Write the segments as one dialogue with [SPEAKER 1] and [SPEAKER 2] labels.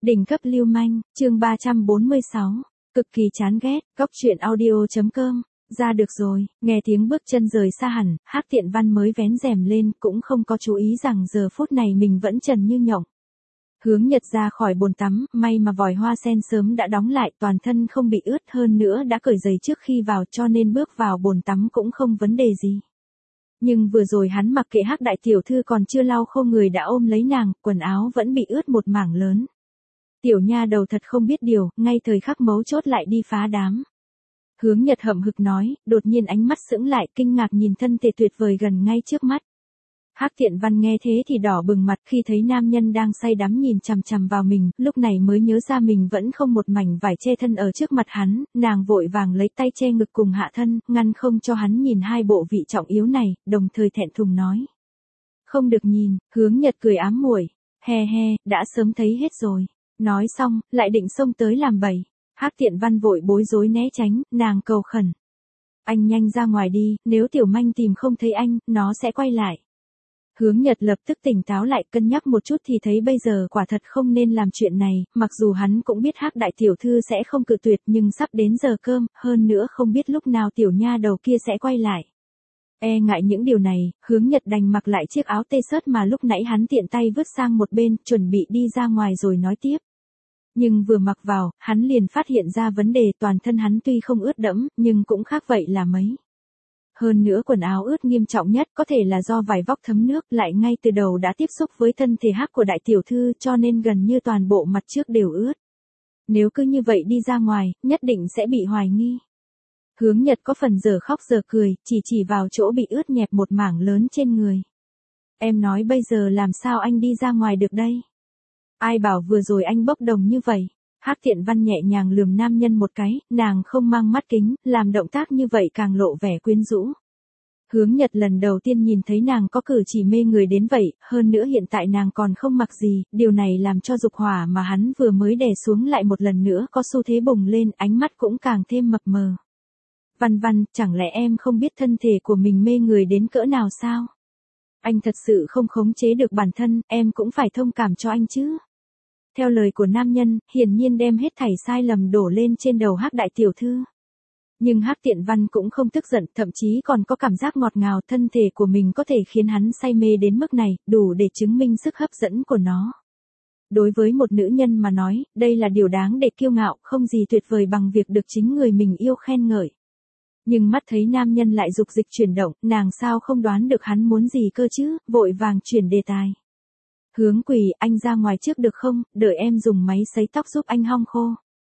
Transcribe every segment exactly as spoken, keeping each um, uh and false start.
[SPEAKER 1] Đỉnh cấp lưu manh, chương ba trăm bốn mươi sáu, cực kỳ chán ghét, góc truyện audio.com, ra được rồi, nghe tiếng bước chân rời xa hẳn, Hắc Tiện Văn mới vén rèm lên, cũng không có chú ý rằng giờ phút này mình vẫn trần như nhộng. Hướng Nhật ra khỏi bồn tắm, may mà vòi hoa sen sớm đã đóng lại, toàn thân không bị ướt, hơn nữa đã cởi giày trước khi vào cho nên bước vào bồn tắm cũng không vấn đề gì. Nhưng vừa rồi hắn mặc kệ Hắc đại tiểu thư còn chưa lau khô người đã ôm lấy nàng, quần áo vẫn bị ướt một mảng lớn. Tiểu nha đầu thật không biết điều, ngay thời khắc mấu chốt lại đi phá đám. Hướng Nhật hậm hực nói, đột nhiên ánh mắt sững lại, kinh ngạc nhìn thân thể tuyệt vời gần ngay trước mắt. Hắc Tiện Văn nghe thế thì đỏ bừng mặt khi thấy nam nhân đang say đắm nhìn chằm chằm vào mình, lúc này mới nhớ ra mình vẫn không một mảnh vải che thân ở trước mặt hắn, nàng vội vàng lấy tay che ngực cùng hạ thân, ngăn không cho hắn nhìn hai bộ vị trọng yếu này, đồng thời thẹn thùng nói. Không được nhìn, Hướng Nhật cười ám muội, he he, đã sớm thấy hết rồi. Nói xong, lại định xông tới làm bậy. Hắc Tiện Văn vội bối rối né tránh, nàng cầu khẩn. Anh nhanh ra ngoài đi, nếu tiểu manh tìm không thấy anh, nó sẽ quay lại. Hướng Nhật lập tức tỉnh táo lại, cân nhắc một chút thì thấy bây giờ quả thật không nên làm chuyện này, mặc dù hắn cũng biết Hắc đại tiểu thư sẽ không cự tuyệt nhưng sắp đến giờ cơm, hơn nữa không biết lúc nào tiểu nha đầu kia sẽ quay lại. E ngại những điều này, Hướng Nhật đành mặc lại chiếc áo tê sớt mà lúc nãy hắn tiện tay vứt sang một bên, chuẩn bị đi ra ngoài rồi nói tiếp. Nhưng vừa mặc vào, hắn liền phát hiện ra vấn đề, toàn thân hắn tuy không ướt đẫm, nhưng cũng khác vậy là mấy. Hơn nữa quần áo ướt nghiêm trọng nhất có thể là do vải vóc thấm nước, lại ngay từ đầu đã tiếp xúc với thân thể Hắc của đại tiểu thư cho nên gần như toàn bộ mặt trước đều ướt. Nếu cứ như vậy đi ra ngoài, nhất định sẽ bị hoài nghi. Hướng Nhật có phần giờ khóc giờ cười, chỉ chỉ vào chỗ bị ướt nhẹp một mảng lớn trên người. Em nói bây giờ làm sao anh đi ra ngoài được đây? Ai bảo vừa rồi anh bốc đồng như vậy? Hắc Tiện Văn nhẹ nhàng lườm nam nhân một cái, nàng không mang mắt kính, làm động tác như vậy càng lộ vẻ quyến rũ. Hướng Nhật lần đầu tiên nhìn thấy nàng có cử chỉ mê người đến vậy, hơn nữa hiện tại nàng còn không mặc gì, điều này làm cho dục hỏa mà hắn vừa mới đè xuống lại một lần nữa có xu thế bùng lên, ánh mắt cũng càng thêm mập mờ. Văn Văn, chẳng lẽ em không biết thân thể của mình mê người đến cỡ nào sao? Anh thật sự không khống chế được bản thân, em cũng phải thông cảm cho anh chứ. Theo lời của nam nhân, hiển nhiên đem hết thảy sai lầm đổ lên trên đầu Hắc đại tiểu thư. Nhưng Hắc Tiện Văn cũng không tức giận, thậm chí còn có cảm giác ngọt ngào, thân thể của mình có thể khiến hắn say mê đến mức này, đủ để chứng minh sức hấp dẫn của nó. Đối với một nữ nhân mà nói, đây là điều đáng để kiêu ngạo, không gì tuyệt vời bằng việc được chính người mình yêu khen ngợi. Nhưng mắt thấy nam nhân lại dục dịch chuyển động, nàng sao không đoán được hắn muốn gì cơ chứ, vội vàng chuyển đề tài. Hướng Quỳ, anh ra ngoài trước được không, đợi em dùng máy sấy tóc giúp anh hong khô.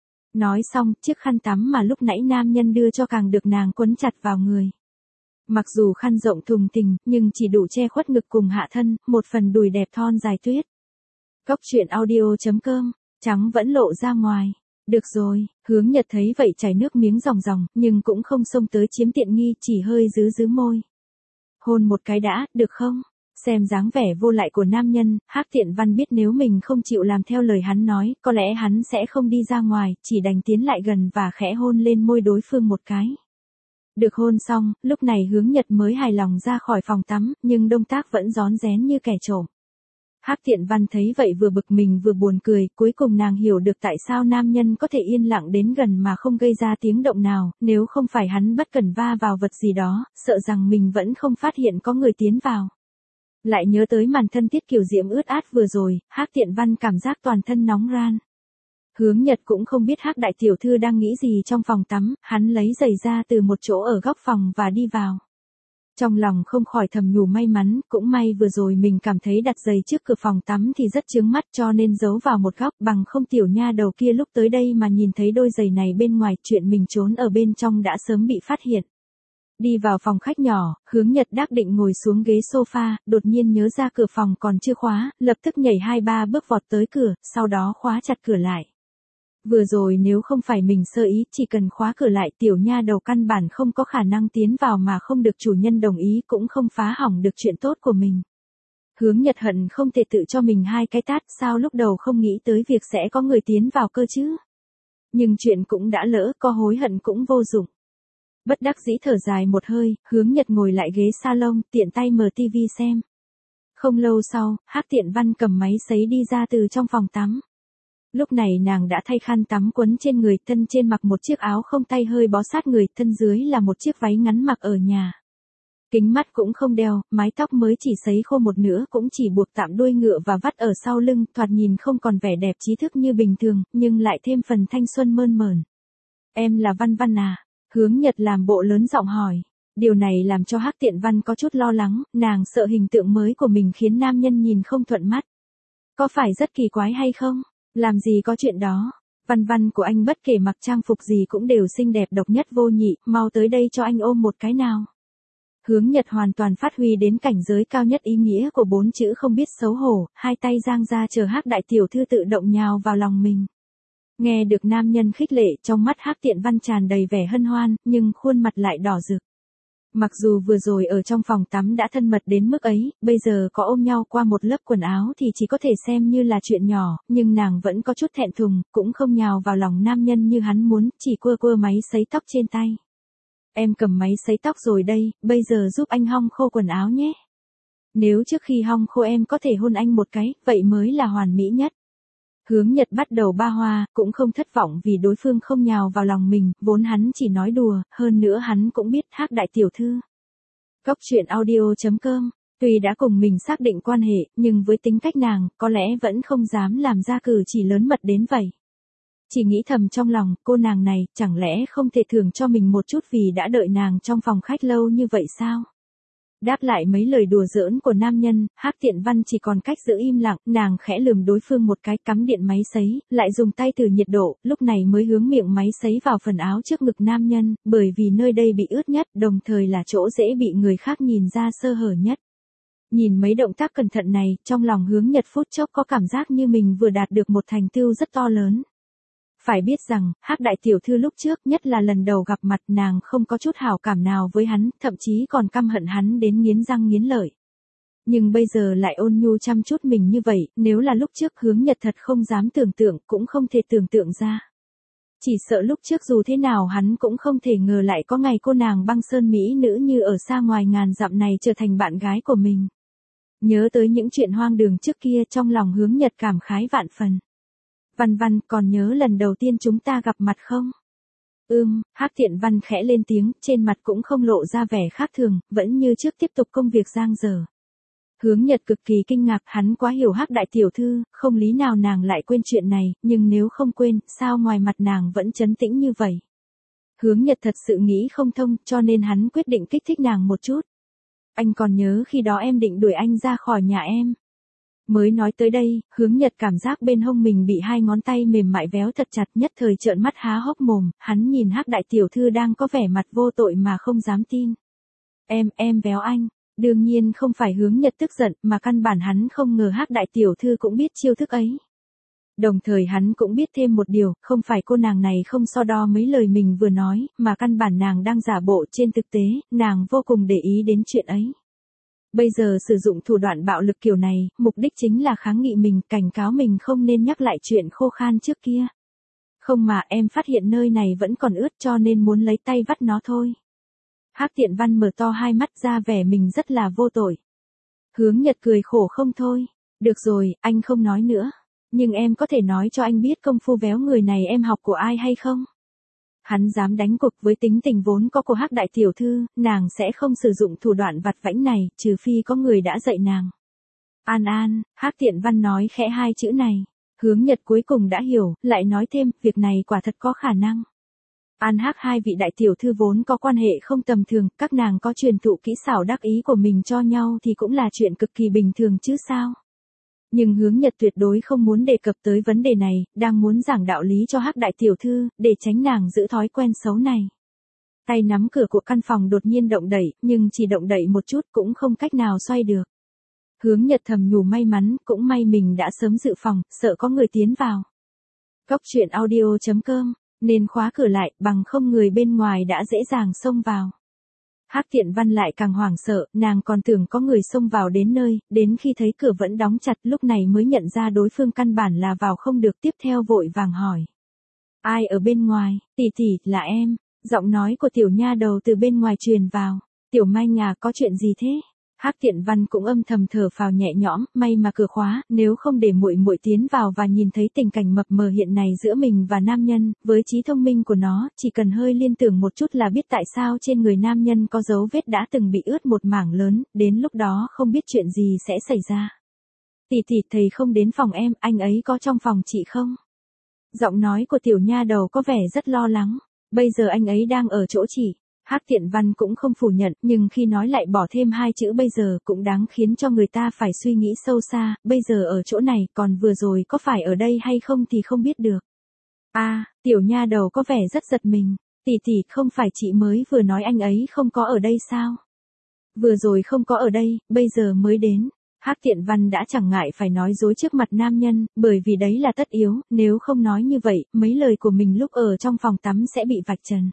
[SPEAKER 1] Nói xong, chiếc khăn tắm mà lúc nãy nam nhân đưa cho càng được nàng quấn chặt vào người. Mặc dù khăn rộng thùng thình, nhưng chỉ đủ che khuất ngực cùng hạ thân, một phần đùi đẹp thon dài tuyết. Góc truyện audio.com, trắng vẫn lộ ra ngoài. Được rồi, Hướng Nhật thấy vậy chảy nước miếng ròng ròng, nhưng cũng không xông tới chiếm tiện nghi, chỉ hơi giữ giữ môi. Hôn một cái đã, được không? Xem dáng vẻ vô lại của nam nhân, Hắc Tiện Văn biết nếu mình không chịu làm theo lời hắn nói, có lẽ hắn sẽ không đi ra ngoài, chỉ đành tiến lại gần và khẽ hôn lên môi đối phương một cái. Được hôn xong, lúc này Hướng Nhật mới hài lòng ra khỏi phòng tắm, nhưng động tác vẫn rón rén như kẻ trộm. Hắc Tiện Văn thấy vậy vừa bực mình vừa buồn cười, cuối cùng nàng hiểu được tại sao nam nhân có thể yên lặng đến gần mà không gây ra tiếng động nào, nếu không phải hắn bất cẩn va vào vật gì đó, sợ rằng mình vẫn không phát hiện có người tiến vào. Lại nhớ tới màn thân thiết kiểu diễm ướt át vừa rồi, Hắc Tiện Văn cảm giác toàn thân nóng ran. Hướng Nhật cũng không biết Hắc đại tiểu thư đang nghĩ gì trong phòng tắm, hắn lấy giày ra từ một chỗ ở góc phòng và đi vào. Trong lòng không khỏi thầm nhủ may mắn, cũng may vừa rồi mình cảm thấy đặt giày trước cửa phòng tắm thì rất chướng mắt cho nên giấu vào một góc, bằng không tiểu nha đầu kia lúc tới đây mà nhìn thấy đôi giày này bên ngoài, chuyện mình trốn ở bên trong đã sớm bị phát hiện. Đi vào phòng khách nhỏ, Hướng Nhật đắc định ngồi xuống ghế sofa, đột nhiên nhớ ra cửa phòng còn chưa khóa, lập tức nhảy hai ba bước vọt tới cửa, sau đó khóa chặt cửa lại. Vừa rồi nếu không phải mình sơ ý, chỉ cần khóa cửa lại, tiểu nha đầu căn bản không có khả năng tiến vào mà không được chủ nhân đồng ý, cũng không phá hỏng được chuyện tốt của mình. Hướng Nhật hận không thể tự cho mình hai cái tát, sao lúc đầu không nghĩ tới việc sẽ có người tiến vào cơ chứ. Nhưng chuyện cũng đã lỡ, có hối hận cũng vô dụng. Bất đắc dĩ thở dài một hơi, Hướng Nhật ngồi lại ghế salon, tiện tay mở tivi xem. Không lâu sau, Hắc Tiện Văn cầm máy sấy đi ra từ trong phòng tắm. Lúc này nàng đã thay khăn tắm quấn trên người, thân trên mặc một chiếc áo không tay hơi bó sát người, thân dưới là một chiếc váy ngắn mặc ở nhà. Kính mắt cũng không đeo, mái tóc mới chỉ sấy khô một nửa cũng chỉ buộc tạm đuôi ngựa và vắt ở sau lưng, thoạt nhìn không còn vẻ đẹp trí thức như bình thường, nhưng lại thêm phần thanh xuân mơn mởn. Em là Văn Văn à? Hướng Nhật làm bộ lớn giọng hỏi. Điều này làm cho Hắc Tiện Văn có chút lo lắng, nàng sợ hình tượng mới của mình khiến nam nhân nhìn không thuận mắt. Có phải rất kỳ quái hay không? Làm gì có chuyện đó. Văn Văn của anh bất kể mặc trang phục gì cũng đều xinh đẹp độc nhất vô nhị, mau tới đây cho anh ôm một cái nào. Hướng Nhật hoàn toàn phát huy đến cảnh giới cao nhất ý nghĩa của bốn chữ không biết xấu hổ, hai tay giang ra chờ Hắc đại tiểu thư tự động nhào vào lòng mình. Nghe được nam nhân khích lệ, trong mắt Hắc Tiện Văn tràn đầy vẻ hân hoan, nhưng khuôn mặt lại đỏ rực. Mặc dù vừa rồi ở trong phòng tắm đã thân mật đến mức ấy, bây giờ có ôm nhau qua một lớp quần áo thì chỉ có thể xem như là chuyện nhỏ, nhưng nàng vẫn có chút thẹn thùng, cũng không nhào vào lòng nam nhân như hắn muốn, chỉ quơ quơ máy sấy tóc trên tay. Em cầm máy sấy tóc rồi đây, bây giờ giúp anh hong khô quần áo nhé. Nếu trước khi hong khô em có thể hôn anh một cái, vậy mới là hoàn mỹ nhất. Hướng Nhật bắt đầu ba hoa, cũng không thất vọng vì đối phương không nhào vào lòng mình, vốn hắn chỉ nói đùa, hơn nữa hắn cũng biết Hắc đại tiểu thư. Cốc truyện audio chấm com, tuy đã cùng mình xác định quan hệ, nhưng với tính cách nàng, có lẽ vẫn không dám làm ra cử chỉ lớn mật đến vậy. Chỉ nghĩ thầm trong lòng, cô nàng này, chẳng lẽ không thể thưởng cho mình một chút vì đã đợi nàng trong phòng khách lâu như vậy sao? Đáp lại mấy lời đùa giỡn của nam nhân, Hắc Tiện Văn chỉ còn cách giữ im lặng, nàng khẽ lườm đối phương một cái, cắm điện máy sấy, lại dùng tay thử nhiệt độ, lúc này mới hướng miệng máy sấy vào phần áo trước ngực nam nhân, bởi vì nơi đây bị ướt nhất, đồng thời là chỗ dễ bị người khác nhìn ra sơ hở nhất. Nhìn mấy động tác cẩn thận này, trong lòng Hướng Nhật phút chốc có cảm giác như mình vừa đạt được một thành tựu rất to lớn. Phải biết rằng, Hắc đại tiểu thư lúc trước, nhất là lần đầu gặp mặt, nàng không có chút hảo cảm nào với hắn, thậm chí còn căm hận hắn đến nghiến răng nghiến lợi. Nhưng bây giờ lại ôn nhu chăm chút mình như vậy, nếu là lúc trước Hướng Nhật thật không dám tưởng tượng, cũng không thể tưởng tượng ra. Chỉ sợ lúc trước dù thế nào hắn cũng không thể ngờ lại có ngày cô nàng băng sơn mỹ nữ như ở xa ngoài ngàn dặm này trở thành bạn gái của mình. Nhớ tới những chuyện hoang đường trước kia, trong lòng Hướng Nhật cảm khái vạn phần. Văn Văn, còn nhớ lần đầu tiên chúng ta gặp mặt không? Ừm, Hắc Tiện Văn khẽ lên tiếng, trên mặt cũng không lộ ra vẻ khác thường, vẫn như trước tiếp tục công việc giang dở. Hướng Nhật cực kỳ kinh ngạc, hắn quá hiểu Hắc đại tiểu thư, không lý nào nàng lại quên chuyện này, nhưng nếu không quên, sao ngoài mặt nàng vẫn trấn tĩnh như vậy? Hướng Nhật thật sự nghĩ không thông, cho nên hắn quyết định kích thích nàng một chút. Anh còn nhớ khi đó em định đuổi anh ra khỏi nhà em. Mới nói tới đây, Hướng Nhật cảm giác bên hông mình bị hai ngón tay mềm mại véo thật chặt, nhất thời trợn mắt há hốc mồm, hắn nhìn Hắc đại tiểu thư đang có vẻ mặt vô tội mà không dám tin. Em, em véo anh. Đương nhiên không phải Hướng Nhật tức giận, mà căn bản hắn không ngờ Hắc đại tiểu thư cũng biết chiêu thức ấy. Đồng thời hắn cũng biết thêm một điều, không phải cô nàng này không so đo mấy lời mình vừa nói, mà căn bản nàng đang giả bộ, trên thực tế, nàng vô cùng để ý đến chuyện ấy. Bây giờ sử dụng thủ đoạn bạo lực kiểu này, mục đích chính là kháng nghị mình, cảnh cáo mình không nên nhắc lại chuyện khô khan trước kia. Không mà em phát hiện nơi này vẫn còn ướt cho nên muốn lấy tay vắt nó thôi. Hắc Tiện Văn mở to hai mắt ra vẻ mình rất là vô tội. Hướng Nhật cười khổ không thôi. Được rồi, anh không nói nữa. Nhưng em có thể nói cho anh biết công phu véo người này em học của ai hay không? Hắn dám đánh cuộc với tính tình vốn có của Hắc đại tiểu thư, nàng sẽ không sử dụng thủ đoạn vặt vãnh này, trừ phi có người đã dạy nàng. An An, Hắc Tiện Văn nói khẽ hai chữ này. Hướng Nhật cuối cùng đã hiểu, lại nói thêm, việc này quả thật có khả năng. An Hắc hai vị đại tiểu thư vốn có quan hệ không tầm thường, các nàng có truyền thụ kỹ xảo đắc ý của mình cho nhau thì cũng là chuyện cực kỳ bình thường chứ sao. Nhưng Hướng Nhật tuyệt đối không muốn đề cập tới vấn đề này, đang muốn giảng đạo lý cho Hắc đại tiểu thư, để tránh nàng giữ thói quen xấu này. Tay nắm cửa của căn phòng đột nhiên động đẩy, nhưng chỉ động đẩy một chút cũng không cách nào xoay được. Hướng Nhật thầm nhủ may mắn, cũng may mình đã sớm dự phòng, sợ có người tiến vào. Cốc truyện audio chấm com, nên khóa cửa lại, bằng không người bên ngoài đã dễ dàng xông vào. Hắc Tiện Văn lại càng hoảng sợ, nàng còn tưởng có người xông vào đến nơi, đến khi thấy cửa vẫn đóng chặt lúc này mới nhận ra đối phương căn bản là vào không được, tiếp theo vội vàng hỏi. Ai ở bên ngoài? Tỷ tỷ, là em. Giọng nói của tiểu nha đầu từ bên ngoài truyền vào. Tiểu Manh à, có chuyện gì thế? Hắc Tiện Văn cũng âm thầm thở phào nhẹ nhõm, may mà cửa khóa, nếu không để muội muội tiến vào và nhìn thấy tình cảnh mập mờ hiện này giữa mình và nam nhân, với trí thông minh của nó, chỉ cần hơi liên tưởng một chút là biết tại sao trên người nam nhân có dấu vết đã từng bị ướt một mảng lớn, đến lúc đó không biết chuyện gì sẽ xảy ra. Tỷ tỷ, thầy không đến phòng em, anh ấy có trong phòng chị không? Giọng nói của tiểu nha đầu có vẻ rất lo lắng. Bây giờ anh ấy đang ở chỗ chị. Hắc Tiện Văn cũng không phủ nhận, nhưng khi nói lại bỏ thêm hai chữ bây giờ cũng đáng khiến cho người ta phải suy nghĩ sâu xa, bây giờ ở chỗ này, còn vừa rồi có phải ở đây hay không thì không biết được. A, à, tiểu nha đầu có vẻ rất giật mình. Tỷ tỷ, không phải chị mới vừa nói anh ấy không có ở đây sao? Vừa rồi không có ở đây, bây giờ mới đến. Hắc Tiện Văn đã chẳng ngại phải nói dối trước mặt nam nhân, bởi vì đấy là tất yếu, nếu không nói như vậy, mấy lời của mình lúc ở trong phòng tắm sẽ bị vạch trần.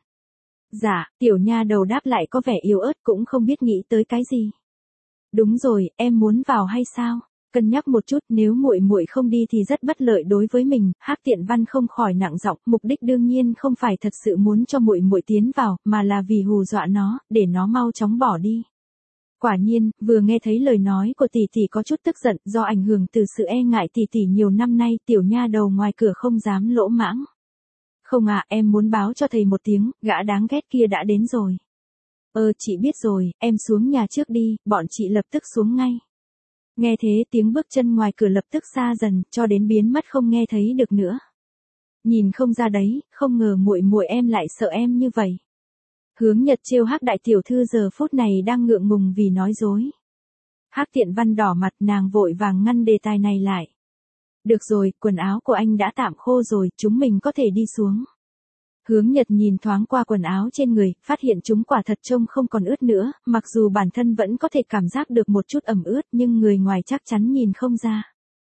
[SPEAKER 1] Dạ, tiểu nha đầu đáp lại có vẻ yếu ớt cũng không biết nghĩ tới cái gì. Đúng rồi, em muốn vào hay sao? Cân nhắc một chút, nếu muội muội không đi thì rất bất lợi đối với mình. Hắc Tiện Văn không khỏi nặng giọng, mục đích đương nhiên không phải thật sự muốn cho muội muội tiến vào, mà là vì hù dọa nó, để nó mau chóng bỏ đi. Quả nhiên, vừa nghe thấy lời nói của tỷ tỷ có chút tức giận, do ảnh hưởng từ sự e ngại tỷ tỷ nhiều năm nay, tiểu nha đầu ngoài cửa không dám lỗ mãng. Không ạ, à, em muốn báo cho thầy một tiếng, gã đáng ghét kia đã đến rồi. Ờ, chị biết rồi, em xuống nhà trước đi, bọn chị lập tức xuống ngay. Nghe thế tiếng bước chân ngoài cửa lập tức xa dần, cho đến biến mất không nghe thấy được nữa. Nhìn không ra đấy, không ngờ muội muội em lại sợ em như vậy. Hướng Nhật trêu Hắc đại tiểu thư giờ phút này đang ngượng ngùng vì nói dối. Hắc Tiện Văn đỏ mặt, nàng vội vàng ngăn đề tài này lại. Được rồi, quần áo của anh đã tạm khô rồi, chúng mình có thể đi xuống. Hướng Nhật nhìn thoáng qua quần áo trên người, phát hiện chúng quả thật trông không còn ướt nữa, mặc dù bản thân vẫn có thể cảm giác được một chút ẩm ướt nhưng người ngoài chắc chắn nhìn không ra.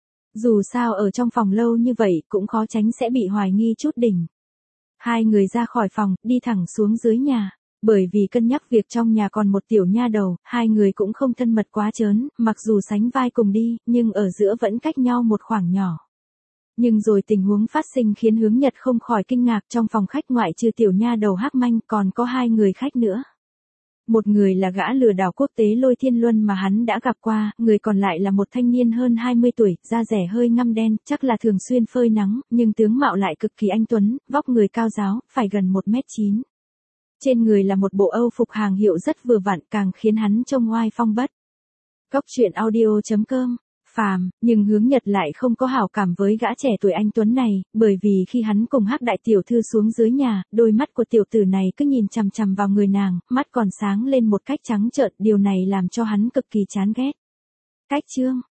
[SPEAKER 1] Dù sao ở trong phòng lâu như vậy cũng khó tránh sẽ bị hoài nghi chút đỉnh. Hai người ra khỏi phòng, đi thẳng xuống dưới nhà. Bởi vì cân nhắc việc trong nhà còn một tiểu nha đầu, hai người cũng không thân mật quá trớn, mặc dù sánh vai cùng đi, nhưng ở giữa vẫn cách nhau một khoảng nhỏ. Nhưng rồi tình huống phát sinh khiến Hướng Nhật không khỏi kinh ngạc, trong phòng khách ngoại trừ tiểu nha đầu Hắc Manh còn có hai người khách nữa. Một người là gã lừa đảo quốc tế Lôi Thiên Luân mà hắn đã gặp qua, người còn lại là một thanh niên hơn hai mươi tuổi, da rẻ hơi ngăm đen, chắc là thường xuyên phơi nắng, nhưng tướng mạo lại cực kỳ anh tuấn, vóc người cao ráo, phải gần một mét chín. Trên người là một bộ Âu phục hàng hiệu rất vừa vặn, càng khiến hắn trông oai phong bất. Góc truyện audio chấm com. Phàm, nhưng Hướng Nhật lại không có hảo cảm với gã trẻ tuổi anh tuấn này, bởi vì khi hắn cùng Hắc đại tiểu thư xuống dưới nhà, đôi mắt của tiểu tử này cứ nhìn chằm chằm vào người nàng, mắt còn sáng lên một cách trắng trợn, điều này làm cho hắn cực kỳ chán ghét. Cách chương